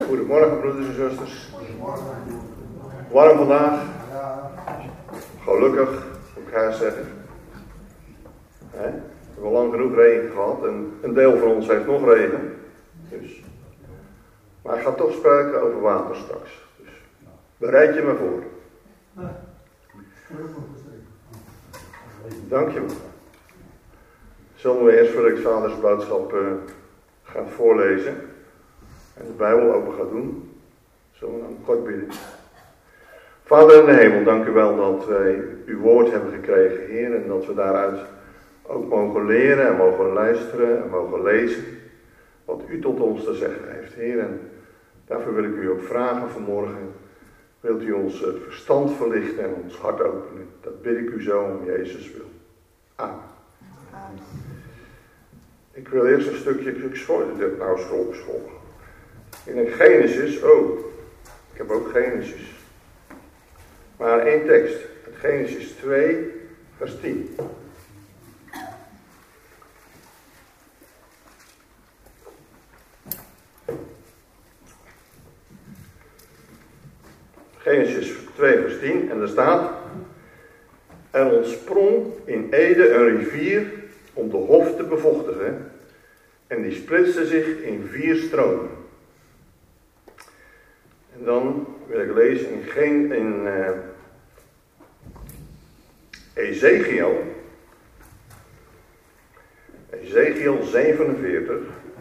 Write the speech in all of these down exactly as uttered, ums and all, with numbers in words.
Goedemorgen, broeders en zusters. Warm vandaag. Gelukkig, moet ik haar zeggen. He? We hebben lang genoeg regen gehad en een deel van ons heeft nog regen. Dus. Maar ik ga toch spreken over water straks. Dus bereid je me voor. Dank je wel. Zullen we eerst voor ik vaders boodschap uh, gaan voorlezen en de Bijbel open gaan doen? Zullen we dan kort bidden? Vader in de hemel, dank u wel dat wij uw woord hebben gekregen, Heer, en dat we daaruit ook mogen leren en mogen luisteren en mogen lezen wat u tot ons te zeggen heeft, Heer. En daarvoor wil ik u ook vragen vanmorgen, wilt u ons het verstand verlichten en ons hart openen? Dat bid ik u zo om Jezus wil. Amen. Amen. Ik wil eerst een stukje, ik dit nou school, school. In een Genesis, oh, ik heb ook Genesis. Maar één tekst, het Genesis twee, vers tien. Genesis twee, vers tien, en er staat: er ontsprong in Ede een rivier om de hof te bevochtigen, en die splitste zich in vier stromen. En dan wil ik lezen in, geen, in uh, Ezekiel, Ezekiel zevenenveertig.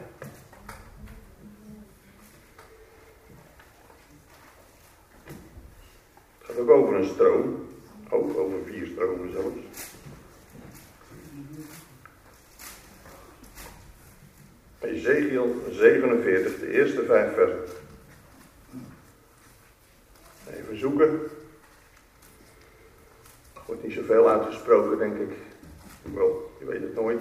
Het gaat ook over een stroom, ook over vier stromen zelfs. Ezekiel zevenenveertig, de eerste vijf versen. Even zoeken. Er wordt niet zoveel uitgesproken, denk ik. Wel, je weet het nooit.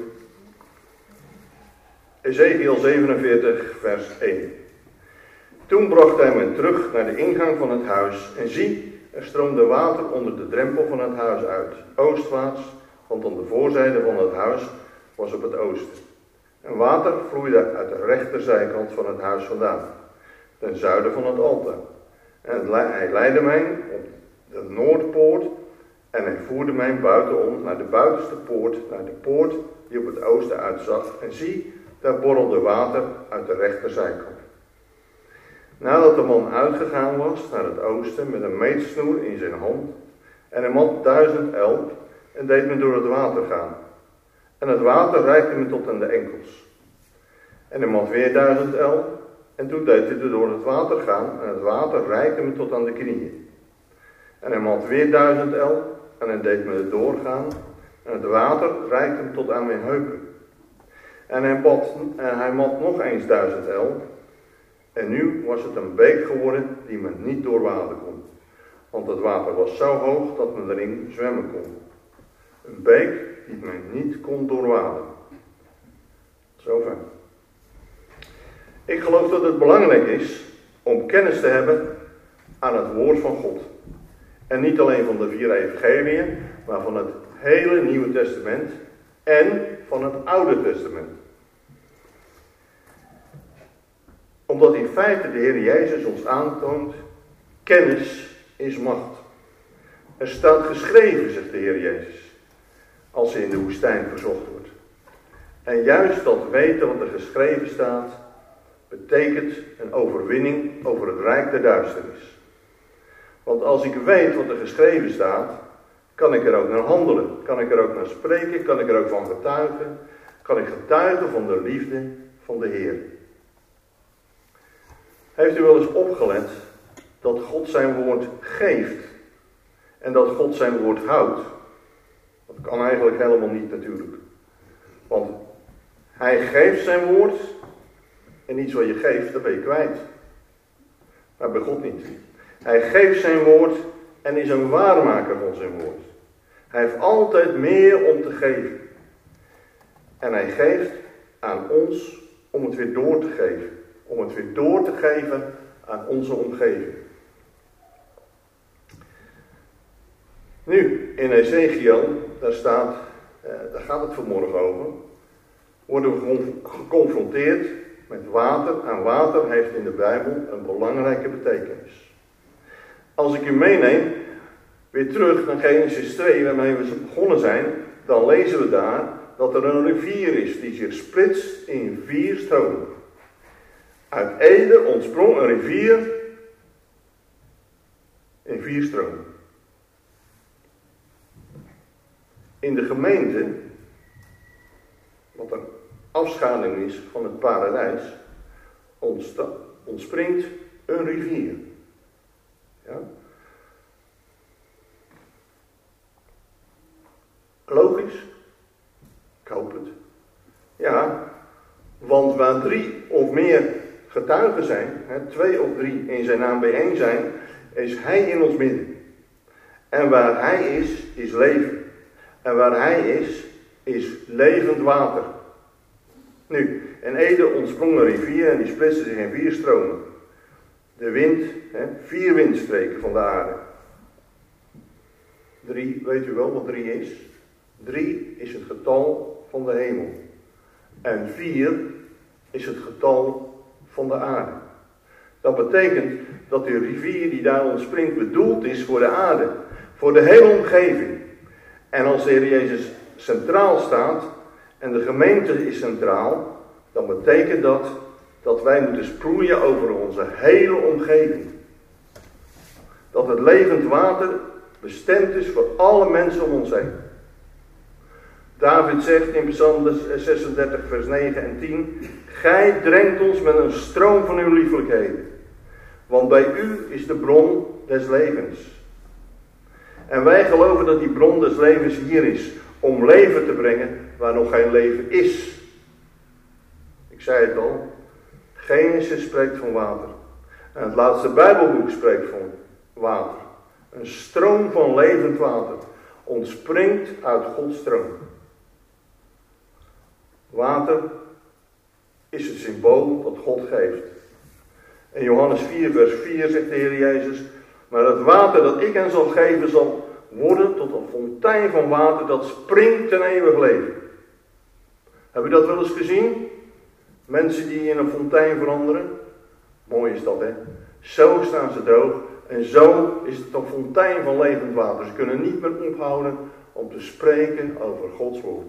Ezekiel zevenenveertig, vers één. Toen bracht hij me terug naar de ingang van het huis. En zie, er stroomde water onder de drempel van het huis uit, oostwaarts, want aan de voorzijde van het huis was op het oosten. En water vloeide uit de rechterzijkant van het huis vandaan, ten zuiden van het altaar. En hij leidde mij op de noordpoort en hij voerde mij buitenom naar de buitenste poort, naar de poort die op het oosten uitzag. En zie, daar borrelde water uit de rechterzijkant. Nadat de man uitgegaan was naar het oosten met een meetsnoer in zijn hand en hij mat duizend el en deed me door het water gaan. En het water reikte me tot aan de enkels. En hij mat weer duizend el en toen deed hij er door het water gaan en het water reikte me tot aan de knieën. En hij mat weer duizend el en hij deed me er doorgaan en het water reikte me tot aan mijn heupen. En hij, bad, en hij mat nog eens duizend el. En nu was het een beek geworden die men niet doorwaden kon. Want het water was zo hoog dat men erin zwemmen kon. Een beek die men niet kon doorwaden. Zover. Ik geloof dat het belangrijk is om kennis te hebben aan het woord van God. En niet alleen van de vier evangeliën, maar van het hele Nieuwe Testament en van het Oude Testament. Omdat in feite de Heer Jezus ons aantoont, kennis is macht. Er staat geschreven, zegt de Heer Jezus, als hij in de woestijn verzocht wordt. En juist dat weten wat er geschreven staat, betekent een overwinning over het rijk der duisternis. Want als ik weet wat er geschreven staat, kan ik er ook naar handelen. Kan ik er ook naar spreken, kan ik er ook van getuigen. Kan ik getuigen van de liefde van de Heer. Heeft u wel eens opgelet dat God zijn woord geeft en dat God zijn woord houdt? Dat kan eigenlijk helemaal niet natuurlijk. Want hij geeft zijn woord en iets wat je geeft, dat ben je kwijt. Maar bij God niet. Hij geeft zijn woord en is een waarmaker van zijn woord. Hij heeft altijd meer om te geven. En hij geeft aan ons om het weer door te geven. Om het weer door te geven aan onze omgeving. Nu, in Ezekiel, daar staat, eh, daar gaat het vanmorgen over, worden we geconfronteerd met water. En water heeft in de Bijbel een belangrijke betekenis. Als ik u meeneem, weer terug naar Genesis twee, waarmee we begonnen zijn, dan lezen we daar dat er een rivier is die zich splitst in vier stromen. Uit Eden ontsprong een rivier in vier stromen. In de gemeente, wat een afschaduwing is van het paradijs, ontsta- ontspringt een rivier. Ja? Logisch? Ik hoop het. Ja, want waar drie of meer getuigen zijn, hè, twee of drie in zijn naam bijeen zijn, is hij in ons midden. En waar hij is, is leven. En waar hij is, is levend water. Nu, in Eden ontsprong een rivier en die splitste zich in vier stromen. De wind, hè, vier windstreken van de aarde. Drie, weet u wel wat drie is? Drie is het getal van de hemel. En vier is het getal van de aarde. Dat betekent dat die rivier die daar ontspringt bedoeld is voor de aarde. Voor de hele omgeving. En als de Heer Jezus centraal staat en de gemeente is centraal, dan betekent dat dat wij moeten sproeien over onze hele omgeving. Dat het levend water bestemd is voor alle mensen om ons heen. David zegt in Psalm zesendertig vers negen en tien, gij drenkt ons met een stroom van uw liefelijkheden, want bij u is de bron des levens. En wij geloven dat die bron des levens hier is, om leven te brengen waar nog geen leven is. Ik zei het al, Genesis spreekt van water. En het laatste Bijbelboek spreekt van water. Een stroom van levend water ontspringt uit Gods troon. Water is het symbool dat God geeft. In Johannes vier vers vier zegt de Heer Jezus, maar het water dat ik hen zal geven zal worden tot een fontein van water dat springt ten eeuwig leven. Heb u dat wel eens gezien? Mensen die in een fontein veranderen? Mooi is dat, hè? Zo staan ze droog en zo is het een fontein van levend water. Ze kunnen niet meer ophouden om te spreken over Gods woord.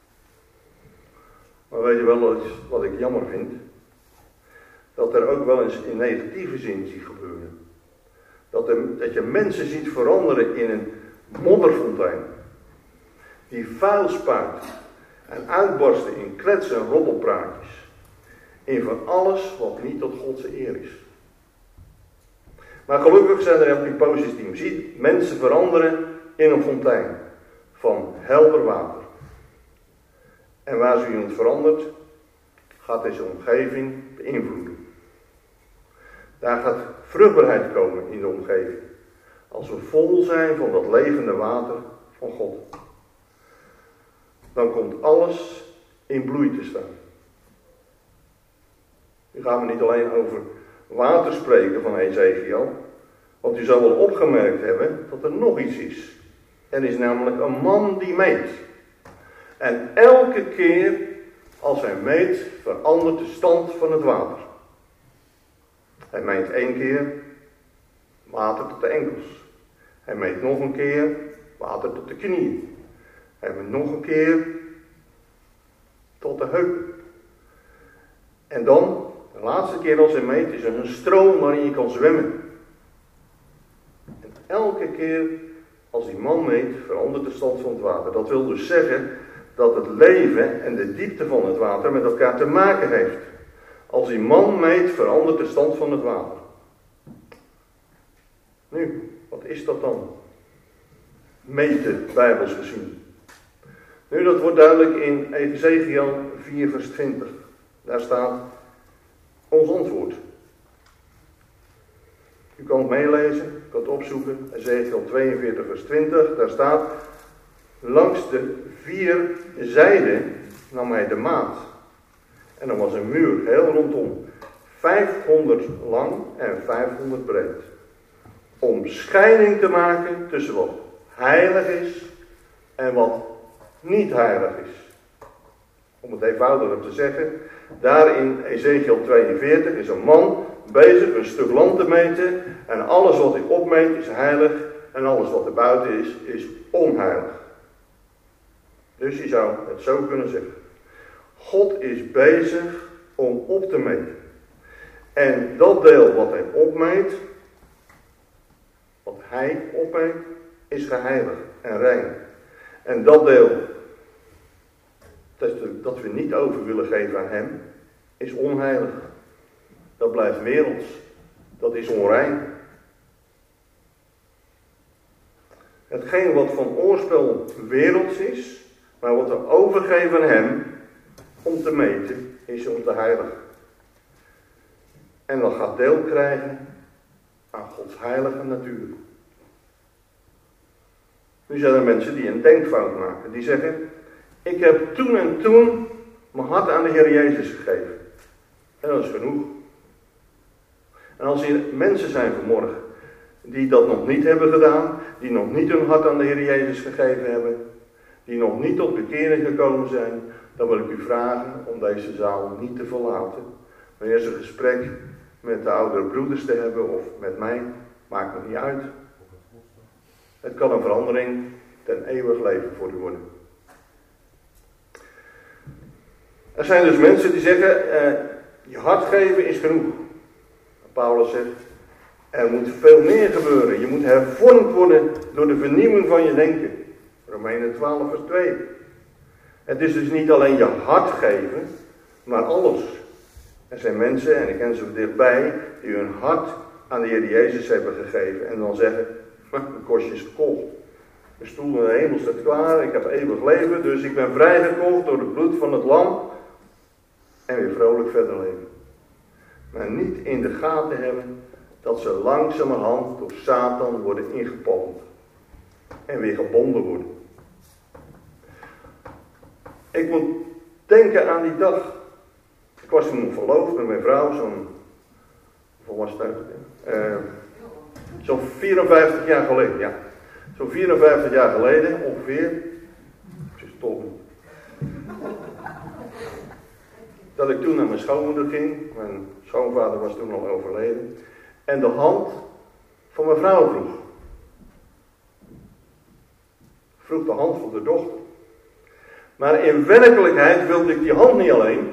Maar weet je wel wat ik jammer vind? Dat er ook wel eens in negatieve zin ziet gebeuren. Dat, er, dat je mensen ziet veranderen in een modderfontein. Die vuil spuit en uitbarsten in kletsen en roddelpraatjes. In van alles wat niet tot Gods eer is. Maar gelukkig zijn er ook die positief. Ziet mensen veranderen in een fontein van helder water. En waar zo iemand verandert, gaat deze omgeving beïnvloeden. Daar gaat vruchtbaarheid komen in de omgeving. Als we vol zijn van dat levende water van God. Dan komt alles in bloei te staan. Nu gaan we niet alleen over water spreken van Ezekiel. Want u zal wel opgemerkt hebben dat er nog iets is. Er is namelijk een man die meet. En elke keer als hij meet, verandert de stand van het water. Hij meet één keer water tot de enkels. Hij meet nog een keer water tot de knieën. Hij meet nog een keer tot de heup. En dan, de laatste keer als hij meet, is er een stroom waarin je kan zwemmen. En elke keer als die man meet, verandert de stand van het water. Dat wil dus zeggen dat het leven en de diepte van het water met elkaar te maken heeft. Als die man meet, verandert de stand van het water. Nu, wat is dat dan? Meten, bijbels gezien. Nu, dat wordt duidelijk in Ezekiel vier vers twintig. Daar staat ons antwoord. U kan het meelezen, u kan het opzoeken. Ezekiel tweeënveertig vers twintig, daar staat: langs de vier zijden nam hij de maat. En dan was een muur heel rondom, vijfhonderd lang en vijfhonderd breed. Om scheiding te maken tussen wat heilig is en wat niet heilig is. Om het eenvoudiger te zeggen, Daar in Ezekiel tweeënveertig is een man bezig een stuk land te meten. En alles wat hij opmeet is heilig. En alles wat er buiten is, is onheilig. Dus je zou het zo kunnen zeggen. God is bezig om op te meten. En dat deel wat hij opmeet, wat hij opmeet, is geheiligd en rein. En dat deel dat we niet over willen geven aan hem, is onheilig. Dat blijft werelds. Dat is onrein. Hetgeen wat van oorsprong werelds is, maar wat we overgeven aan hem om te meten, is om te heiligen. En dat gaat deel krijgen aan Gods heilige natuur. Nu zijn er mensen die een denkfout maken. Die zeggen, ik heb toen en toen mijn hart aan de Heer Jezus gegeven. En dat is genoeg. En als er mensen zijn vanmorgen die dat nog niet hebben gedaan, die nog niet hun hart aan de Heer Jezus gegeven hebben, die nog niet tot bekering gekomen zijn, dan wil ik u vragen om deze zaal niet te verlaten. Maar eerst een gesprek met de oudere broeders te hebben of met mij, maakt me niet uit. Het kan een verandering ten eeuwig leven voor u worden. Er zijn dus mensen die zeggen, eh, je hart geven is genoeg. Paulus zegt, er moet veel meer gebeuren. Je moet hervormd worden door de vernieuwing van je denken. Romeinen twaalf vers twee. Het is dus niet alleen je hart geven, maar alles. Er zijn mensen, en ik ken ze dichtbij, die hun hart aan de Heer Jezus hebben gegeven. En dan zeggen, mijn kostje is gekocht. Mijn stoel in de hemel staat klaar, ik heb eeuwig leven, dus ik ben vrijgekocht door het bloed van het lam. En weer vrolijk verder leven. Maar niet in de gaten hebben dat ze langzamerhand door Satan worden ingepalmd. En weer gebonden worden. Ik moet denken aan die dag. Ik was toen nog verloofd met mijn vrouw, zo'n, hoeveel was het? Uh, zo'n vierenvijftig jaar geleden, ja. Zo'n vierenvijftig jaar geleden ongeveer. Ze is toch niet. Dat ik toen naar mijn schoonmoeder ging. Mijn schoonvader was toen al overleden. En de hand van mijn vrouw vroeg. Vroeg de hand van de dochter. Maar in werkelijkheid wilde ik die hand niet alleen.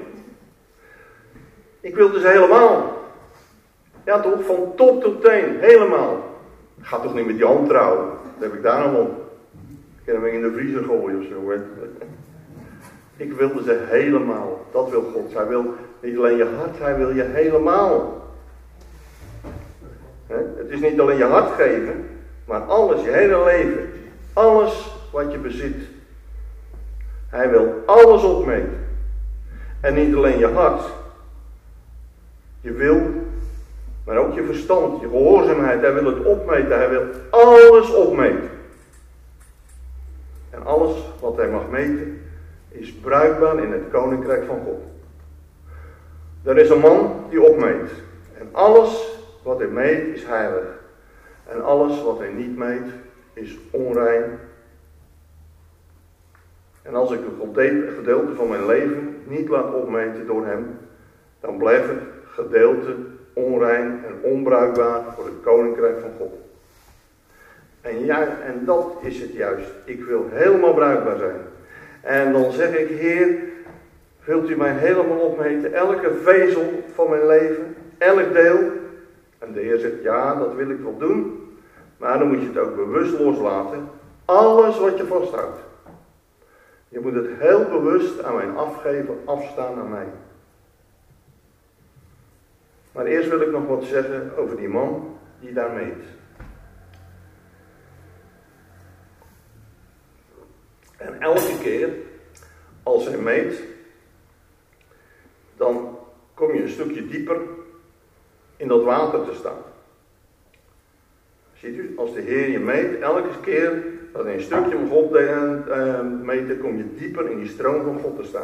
Ik wilde ze helemaal. Ja toch, van top tot teen, helemaal. Ik ga toch niet met die hand trouwen. Dat heb ik daar nog op. Ik kan hem in de vriezer gooien of zo. Hè. Ik wilde ze helemaal. Dat wil God. Hij wil niet alleen je hart, hij wil je helemaal. He? Het is niet alleen je hart geven, maar alles, je hele leven. Alles wat je bezit. Hij wil alles opmeten. En niet alleen je hart. Je wil, maar ook je verstand, je gehoorzaamheid. Hij wil het opmeten. Hij wil alles opmeten. En alles wat hij mag meten is bruikbaar in het koninkrijk van God. Er is een man die opmeet. En alles wat hij meet is heilig. En alles wat hij niet meet is onrein. En als ik een gedeelte van mijn leven niet laat opmeten door hem, dan blijft het gedeelte onrein en onbruikbaar voor het koninkrijk van God. En ja, en dat is het juist. Ik wil helemaal bruikbaar zijn. En dan zeg ik, Heer, wilt u mij helemaal opmeten? Elke vezel van mijn leven, elk deel. En de Heer zegt, ja, dat wil ik wel doen. Maar dan moet je het ook bewust loslaten. Alles wat je vasthoudt. Je moet het heel bewust aan mijn afgeven, afstaan aan mij. Maar eerst wil ik nog wat zeggen over die man die daar meet. En elke keer als hij meet, dan kom je een stukje dieper in dat water te staan. Ziet u, als de Heer je meet, elke keer dat hij een stukje om God uh, meet, kom je dieper in die stroom van God te staan.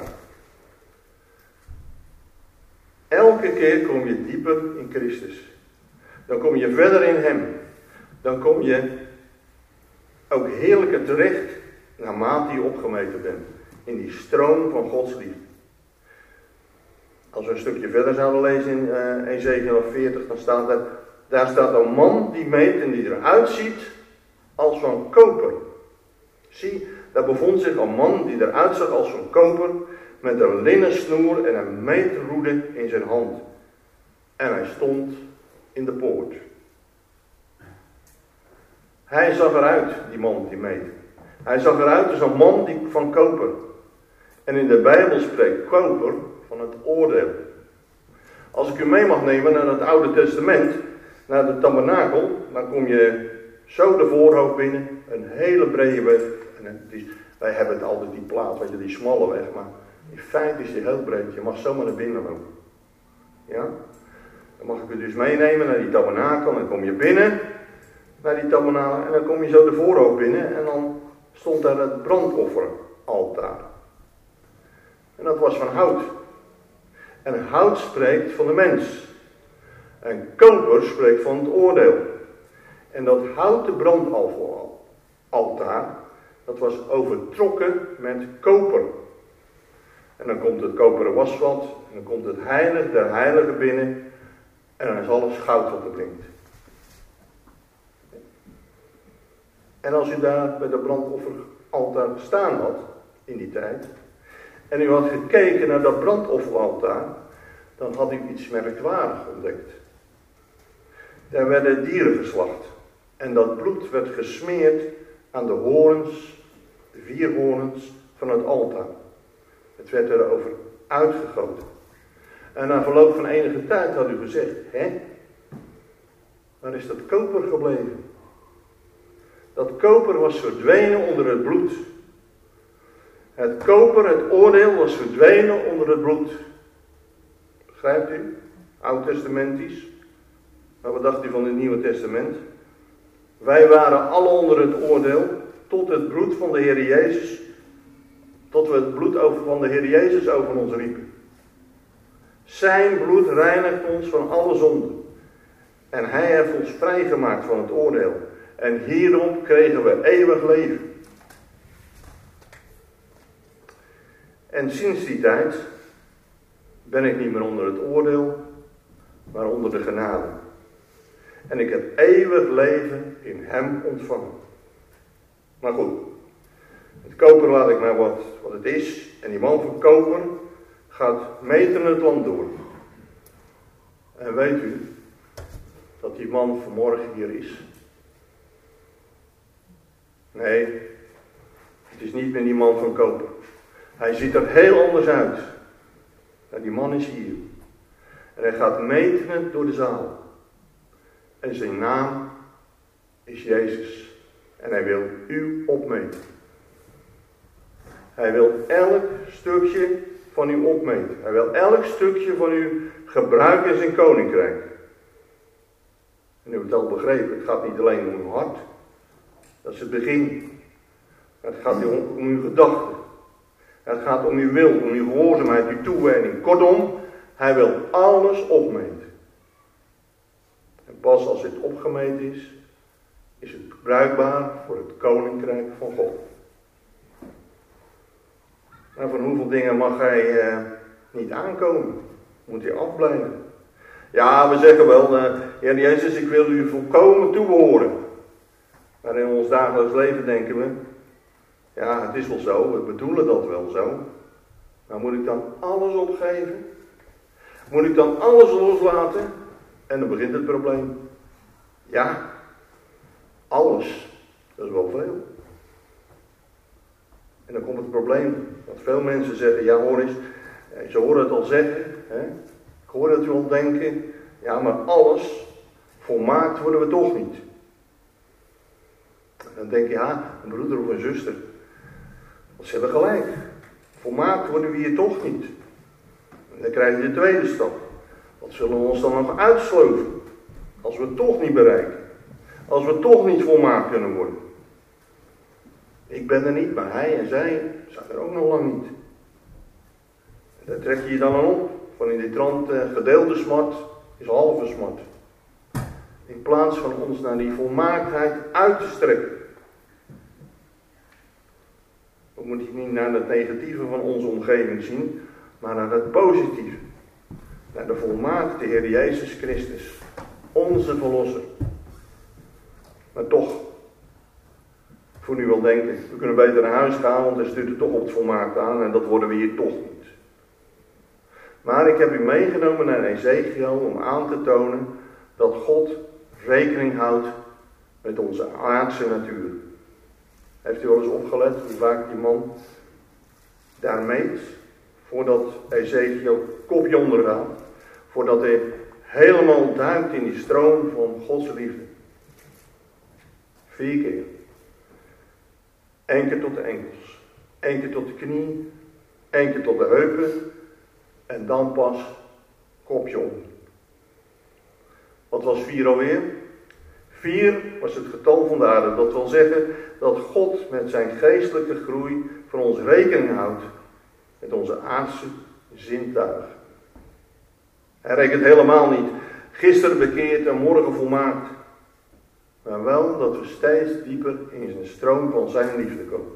Elke keer kom je dieper in Christus. Dan kom je verder in hem. Dan kom je ook heerlijker terecht naarmate je opgemeten bent. In die stroom van Gods liefde. Als we een stukje verder zouden lezen in uh, Ezekiel veertig, dan staat er, daar staat een man die meet en die eruit ziet als van koper. Zie, daar bevond zich een man die eruit zag als van koper, met een linnen snoer en een meetroede in zijn hand. En hij stond in de poort. Hij zag eruit, die man die meet. Hij zag eruit als een man die van koper. En in de Bijbel spreekt koper van het oordeel. Als ik u mee mag nemen naar het Oude Testament, naar de tabernakel, dan kom je zo de voorhoofd binnen, een hele brede weg. En die, wij hebben het altijd die plaat, weet je, die smalle weg, maar in feite is die heel breed. Je mag zomaar naar binnen lopen. Ja? Dan mag ik u dus meenemen naar die tabernakel, en dan kom je binnen naar die tabernakel en dan kom je zo de voorhoofd binnen en dan stond daar het brandofferaltaar. En dat was van hout. En hout spreekt van de mens. En koper spreekt van het oordeel. En dat houten brandofferaltaar, dat was overtrokken met koper. En dan komt het koperen wasvat, en dan komt het heilig der heiligen binnen, en dan is alles goud wat er blinkt. En als u daar bij de brandofferaltaar gestaan had, in die tijd, en u had gekeken naar dat brandofferaltaar, dan had u iets merkwaardigs ontdekt. Daar werden dieren geslacht. En dat bloed werd gesmeerd aan de horens, de vier horens van het altaar. Het werd erover uitgegoten. En na verloop van enige tijd had u gezegd, hè? Waar is dat koper gebleven? Dat koper was verdwenen onder het bloed. Het koper, het oordeel, was verdwenen onder het bloed. Begrijpt u? Oud-testamentisch. Maar wat dacht u van het Nieuwe Testament? Wij waren alle onder het oordeel, tot het bloed van de Heer Jezus, tot we het bloed over van de Heer Jezus over ons riepen. Zijn bloed reinigt ons van alle zonden. En hij heeft ons vrijgemaakt van het oordeel. En hierom kregen we eeuwig leven. En sinds die tijd ben ik niet meer onder het oordeel, maar onder de genade. En ik heb eeuwig leven in hem ontvangen. Maar goed, het koper laat ik maar wat, wat het is. En die man van koper gaat meten het land door. En weet u dat die man vanmorgen hier is? Nee, het is niet meer die man van koper. Hij ziet er heel anders uit. Maar die man is hier. En hij gaat meten door de zaal. En zijn naam is Jezus. En hij wil u opmeten. Hij wil elk stukje van u opmeten. Hij wil elk stukje van u gebruiken in zijn koninkrijk. En u hebt het al begrepen, het gaat niet alleen om uw hart. Dat is het begin. Het gaat om, om uw gedachten. Het gaat om uw wil, om uw gehoorzaamheid, uw toewijding. Kortom, hij wil alles opmeten. En pas als dit opgemeten is, is het bruikbaar voor het koninkrijk van God. Nou, van hoeveel dingen mag hij uh, niet aankomen? Moet hij afblijven? Ja, we zeggen wel, uh, Heer Jezus, ik wil u volkomen toebehoren. Maar in ons dagelijks leven denken we, ja, het is wel zo, we bedoelen dat wel zo. Maar moet ik dan alles opgeven? Moet ik dan alles loslaten? En dan begint het probleem. Ja, alles. Dat is wel veel. En dan komt het probleem. Dat veel mensen zeggen, ja hoor eens, ze horen het al zeggen. Hè? Ik hoor het u al denken. Ja, maar alles, volmaakt worden we toch niet. En dan denk je, ja, een broeder of een zuster. Ze hebben gelijk. Volmaakt worden we hier toch niet. En dan krijg je de tweede stap. Wat zullen we ons dan nog uitsloven? Als we het toch niet bereiken. Als we toch niet volmaakt kunnen worden. Ik ben er niet, maar hij en zij zijn er ook nog lang niet. En daar trek je je dan aan op. Van in die trant uh, gedeelde smart is halve smart. In plaats van ons naar die volmaaktheid uit te strekken. We moeten niet naar het negatieve van onze omgeving zien, maar naar het positieve. naar de volmaakte Heer Jezus Christus, onze Verlosser. Maar toch, ik voel nu wel denken, we kunnen beter naar huis gaan, want er stuurt er toch op het volmaakt aan en dat worden we hier toch niet. Maar ik heb u meegenomen naar Ezekiel om aan te tonen dat God rekening houdt met onze aardse natuur. Heeft u wel eens opgelet hoe vaak die man daar meet, voordat Ezekiel kopje onder gaat, voordat hij helemaal duikt in die stroom van Gods liefde. Vier keer. Eén keer tot de enkels, één keer tot de knie, één keer tot de heupen en dan pas kopje onder. Wat was vier alweer? Vier was het getal van de aarde. Dat wil zeggen dat God met zijn geestelijke groei voor ons rekening houdt met onze aardse zintuigen. Hij rekent helemaal niet gisteren bekeerd en morgen volmaakt. Maar wel dat we steeds dieper in zijn stroom van zijn liefde komen.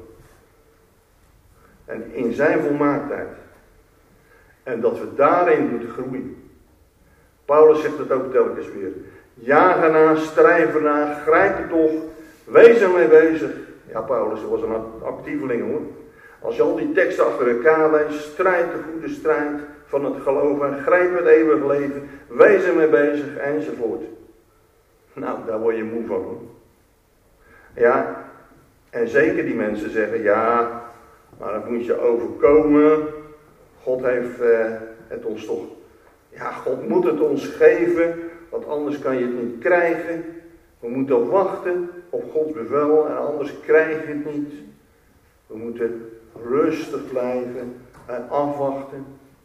En in zijn volmaaktheid. En dat we daarin moeten groeien. Paulus zegt het ook telkens weer. Jaag ernaar, strijf ernaar, grijp er toch, wees ermee bezig. Ja, Paulus was een actieveling hoor. Als je al die teksten achter elkaar leest, strijd de goede strijd van het geloof en grijp het eeuwig leven, wees ermee bezig enzovoort. Nou, daar word je moe van hoor. Ja, en zeker die mensen zeggen, ja, maar dat moet je overkomen. God heeft eh, het ons toch, ja, God moet het ons geven, want anders kan je het niet krijgen. We moeten wachten op Gods bevel en anders krijg je het niet. We moeten rustig blijven en afwachten.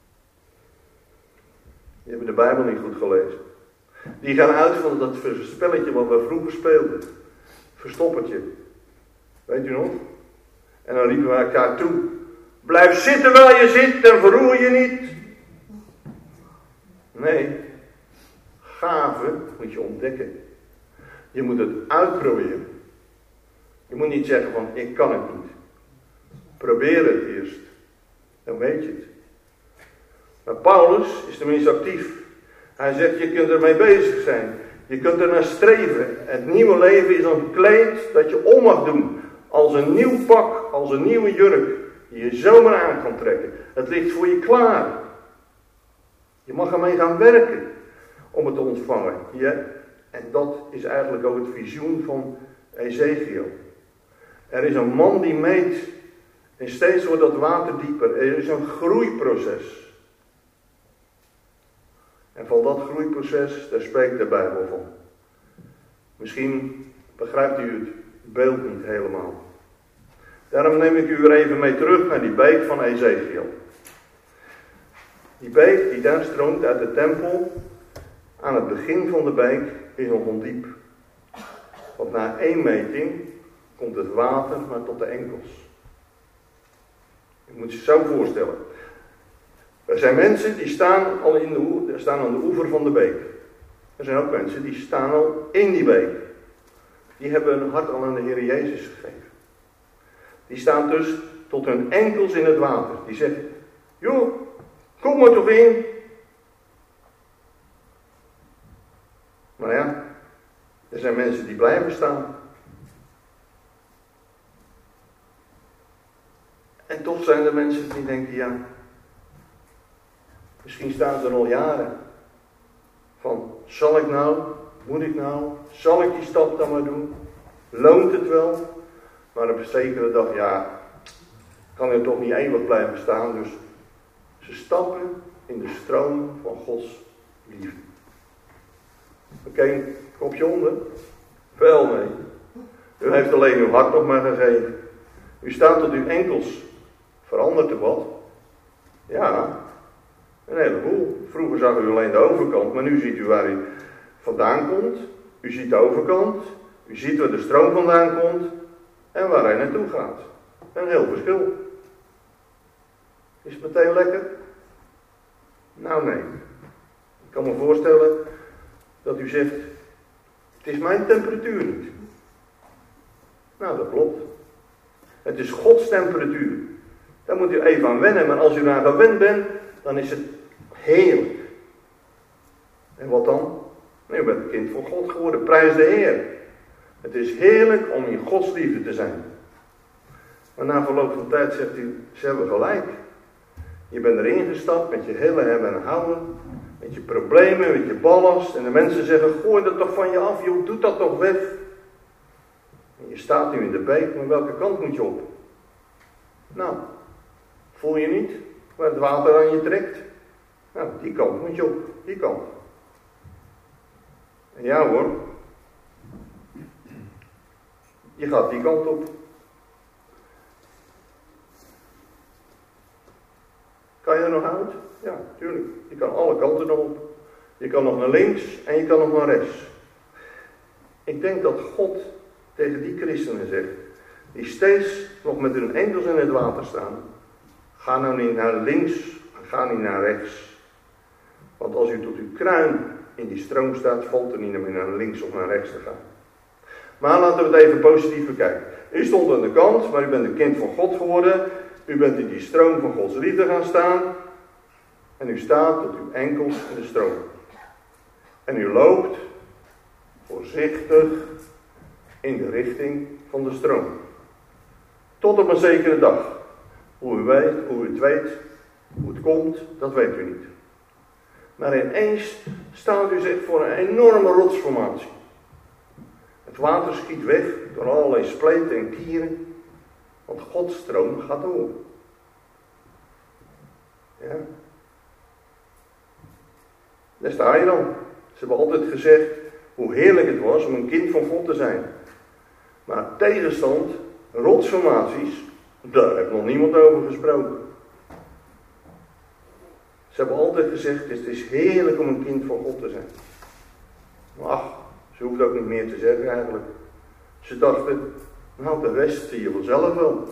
Die hebben de Bijbel niet goed gelezen. Die gaan uit van dat spelletje wat we vroeger speelden. Verstoppertje. Weet u nog? En dan riepen we elkaar toe. Blijf zitten waar je zit en verroer je niet. Nee. Gaven moet je ontdekken. Je moet het uitproberen. Je moet niet zeggen van ik kan het niet. Probeer het eerst. Dan weet je het. Maar Paulus is tenminste actief. Hij zegt je kunt ermee bezig zijn. Je kunt er naar streven. Het nieuwe leven is een kleed dat je om mag doen. Als een nieuw pak, als een nieuwe jurk. Die je zomaar aan kan trekken. Het ligt voor je klaar. Je mag ermee gaan werken. Om het te ontvangen. Ja? En dat is eigenlijk ook het visioen van Ezekiel. Er is een man die meet. En steeds wordt dat water dieper. Er is een groeiproces. En van dat groeiproces, daar spreekt de Bijbel van. Misschien begrijpt u het beeld niet helemaal. Daarom neem ik u er even mee terug naar die beek van Ezekiel. Die beek die daar stroomt uit de tempel, aan het begin van de beek, is nog ondiep. Want na één meting komt het water maar tot de enkels. Je moet je zo voorstellen. Er zijn mensen die staan al in de oe- staan aan de oever van de beek. Er zijn ook mensen die staan al in die beek. Die hebben hun hart al aan de Heer Jezus gegeven. Die staan dus tot hun enkels in het water. Die zeggen, joh, kom maar toch in. Maar ja, er zijn mensen die blijven staan. En toch zijn er mensen die denken, ja, misschien staan ze er al jaren. Van, zal ik nou, moet ik nou, zal ik die stap dan maar doen? Loont het wel? Maar op een zekere dag, ja, kan er toch niet eeuwig blijven staan. Dus ze stappen in de stroom van Gods liefde. Oké, okay, kopje onder. Wel mee. U heeft alleen uw hart nog maar gegeven. U staat tot uw enkels. Verandert er wat? Ja, een heleboel. Vroeger zag u alleen de overkant, maar nu ziet u waar u vandaan komt. U ziet de overkant. U ziet waar de stroom vandaan komt. En waar hij naartoe gaat. Een heel verschil. Is het meteen lekker? Nou nee. Ik kan me voorstellen dat u zegt, het is mijn temperatuur niet. Nou, dat klopt. Het is Gods temperatuur. Daar moet u even aan wennen, maar als u eraan gewend bent, dan is het heerlijk. En wat dan? Nou, je bent een kind van God geworden, prijs de Heer. Het is heerlijk om in Gods liefde te zijn. Maar na verloop van tijd zegt hij, ze hebben gelijk. Je bent erin gestapt met je hele hebben en houden, met je problemen, met je ballast. En de mensen zeggen, gooi dat toch van je af, joh, doe dat toch weg. En je staat nu in de beek, maar welke kant moet je op? Nou, voel je niet waar het water aan je trekt? Nou, die kant moet je op, die kant. En ja hoor, je gaat die kant op. Kan je er nog uit? Ja, tuurlijk. Je kan alle kanten nog op. Je kan nog naar links en je kan nog naar rechts. Ik denk dat God tegen die christenen zegt, die steeds nog met hun enkels in het water staan, ga nou niet naar links, ga niet naar rechts. Want als u tot uw kruin in die stroom staat, valt er niet meer naar links of naar rechts te gaan. Maar laten we het even positief bekijken. U stond aan de kant, maar u bent een kind van God geworden. U bent in die stroom van Gods liefde gaan staan. En u staat tot uw enkels in de stroom. En u loopt voorzichtig in de richting van de stroom. Tot op een zekere dag. Hoe u weet, hoe u het weet, hoe het komt, dat weet u niet. Maar ineens staat u zich voor een enorme rotsformatie. Het water schiet weg door allerlei spleten en kieren. Want Gods stroom gaat door. Ja. Daar sta je dan. Ze hebben altijd gezegd hoe heerlijk het was om een kind van God te zijn. Maar tegenstand, rotsformaties, daar heeft nog niemand over gesproken. Ze hebben altijd gezegd, het is heerlijk om een kind van God te zijn. Maar ach, ze hoeft ook niet meer te zeggen eigenlijk. Ze dachten, nou de rest zie je vanzelf wel.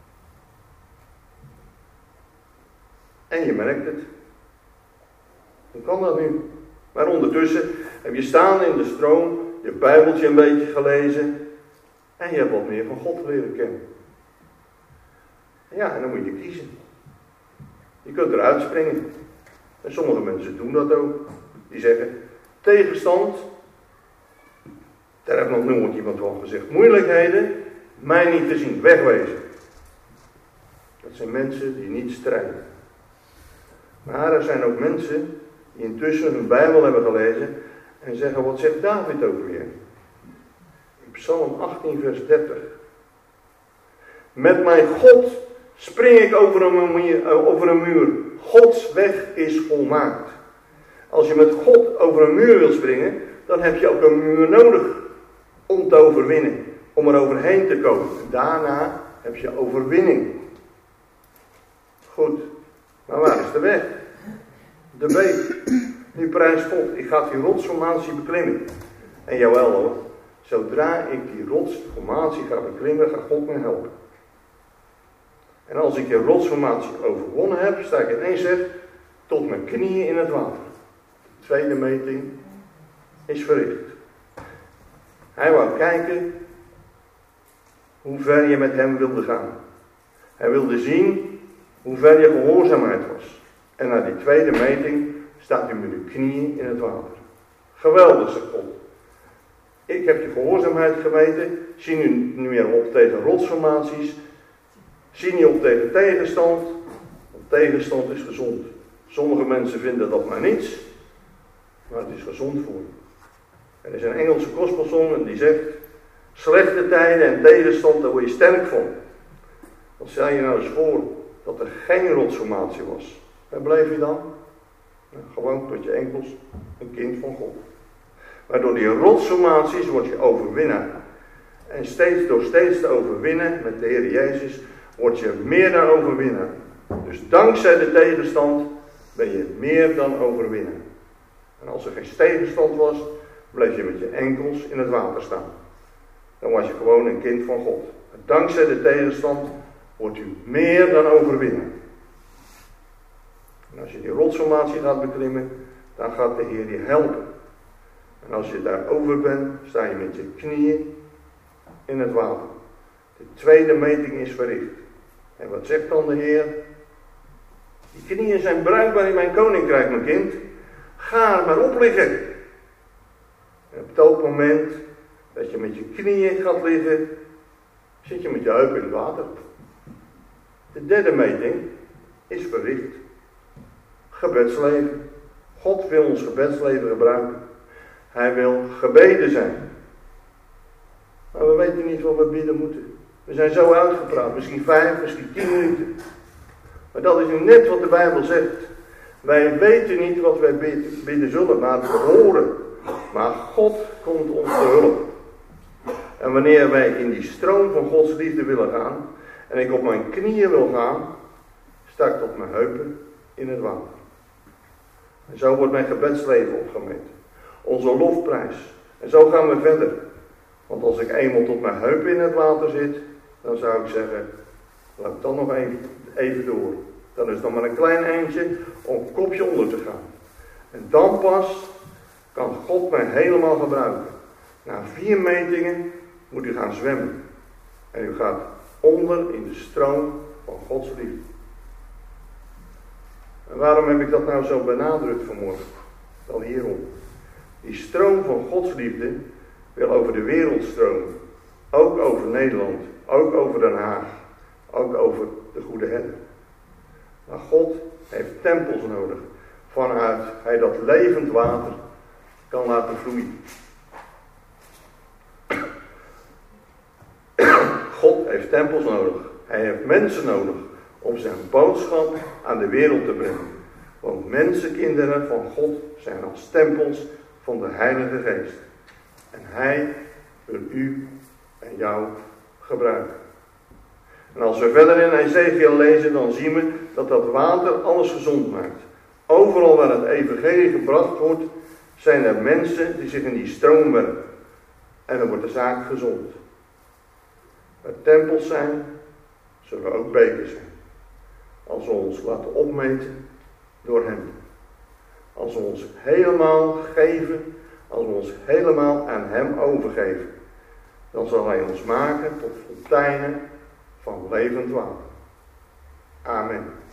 En je merkt het. Hoe kan dat nu? Maar ondertussen heb je staan in de stroom, je Bijbeltje een beetje gelezen en je hebt wat meer van God leren kennen. Ja, en dan moet je kiezen. Je kunt eruit springen. En sommige mensen doen dat ook. Die zeggen, tegenstand, daar heeft nog nooit iemand van gezegd. Moeilijkheden, mij niet te zien, wegwezen. Dat zijn mensen die niet strijden. Maar er zijn ook mensen die intussen hun Bijbel hebben gelezen en zeggen, wat zegt David ook weer? In Psalm achttien vers dertig. Met mijn God spring ik over een muur, over een muur. Gods weg is volmaakt. Als je met God over een muur wilt springen, dan heb je ook een muur nodig om te overwinnen. Om er overheen te komen. Daarna heb je overwinning. Goed. Maar waar is de weg? De beek. Nu prijs God. Ik ga die rotsformatie beklimmen. En jawel hoor. Zodra ik die rotsformatie ga beklimmen, gaat God me helpen. En als ik die rotsformatie overwonnen heb, sta ik ineens zeg, tot mijn knieën in het water. De tweede meting is verricht. Hij wou kijken hoe ver je met hem wilde gaan. Hij wilde zien hoe ver je gehoorzaamheid was. En na die tweede meting staat u met uw knieën in het water. Geweldig, zegt God. Ik heb je gehoorzaamheid gemeten. Zie nu niet meer op tegen rotsformaties. Zie niet op tegen tegenstand. Want tegenstand is gezond. Sommige mensen vinden dat maar niets. Maar het is gezond voor je. Er is een Engelse gospelsong en die zegt, slechte tijden en tegenstand, daar word je sterk van. Wat stel je nou eens voor dat er geen rotsformatie was? Waar bleef je dan? Nou, gewoon tot je enkels, een kind van God. Maar door die rotsformaties word je overwinnaar. En steeds, door steeds te overwinnen met de Heer Jezus, word je meer dan overwinnaar. Dus dankzij de tegenstand ben je meer dan overwinnaar. En als er geen tegenstand was, bleef je met je enkels in het water staan. Dan was je gewoon een kind van God. En dankzij de tegenstand wordt u meer dan overwinnaar. En als je die rotsformatie gaat beklimmen, dan gaat de Heer je helpen. En als je daarover bent, sta je met je knieën in het water. De tweede meting is verricht. En wat zegt dan de Heer? Die knieën zijn bruikbaar in mijn koninkrijk, mijn kind. Ga er maar op liggen. En op dat moment dat je met je knieën gaat liggen, zit je met je heup in het water. De derde meting is verricht. Gebedsleven. God wil ons gebedsleven gebruiken. Hij wil gebeden zijn. Maar we weten niet wat we bidden moeten. We zijn zo uitgepraat. Misschien vijf, misschien tien minuten. Maar dat is nu net wat de Bijbel zegt. Wij weten niet wat wij bidden, bidden zullen, maar we horen. Maar God komt ons te hulp. En wanneer wij in die stroom van Gods liefde willen gaan, en ik op mijn knieën wil gaan, sta ik tot mijn heupen in het water. En zo wordt mijn gebedsleven opgemeten. Onze lofprijs. En zo gaan we verder. Want als ik eenmaal tot mijn heupen in het water zit, dan zou ik zeggen, laat dan nog even, even door. Dan is het nog maar een klein eindje om een kopje onder te gaan. En dan pas kan God mij helemaal gebruiken. Na vier metingen moet u gaan zwemmen. En u gaat onder in de stroom van Gods liefde. En waarom heb ik dat nou zo benadrukt vanmorgen? Wel hierom. Die stroom van Gods liefde wil over de wereld stromen. Ook over Nederland. Ook over Den Haag. Ook over de Goede Herder. Maar God heeft tempels nodig. Vanuit hij dat levend water kan laten vloeien. God heeft tempels nodig. Hij heeft mensen nodig om zijn boodschap aan de wereld te brengen. Want mensenkinderen van God zijn als tempels van de Heilige Geest. En hij wil u en jou gebruiken. En als we verder in Ezekiel lezen, dan zien we dat dat water alles gezond maakt. Overal waar het evangelie gebracht wordt, zijn er mensen die zich in die stroom werpen. En dan wordt de zaak gezond. Waar tempels zijn, zullen ook bekers zijn. Als we ons laten opmeten door hem. Als we ons helemaal geven, als we ons helemaal aan hem overgeven, dan zal hij ons maken tot fonteinen van levend water. Amen.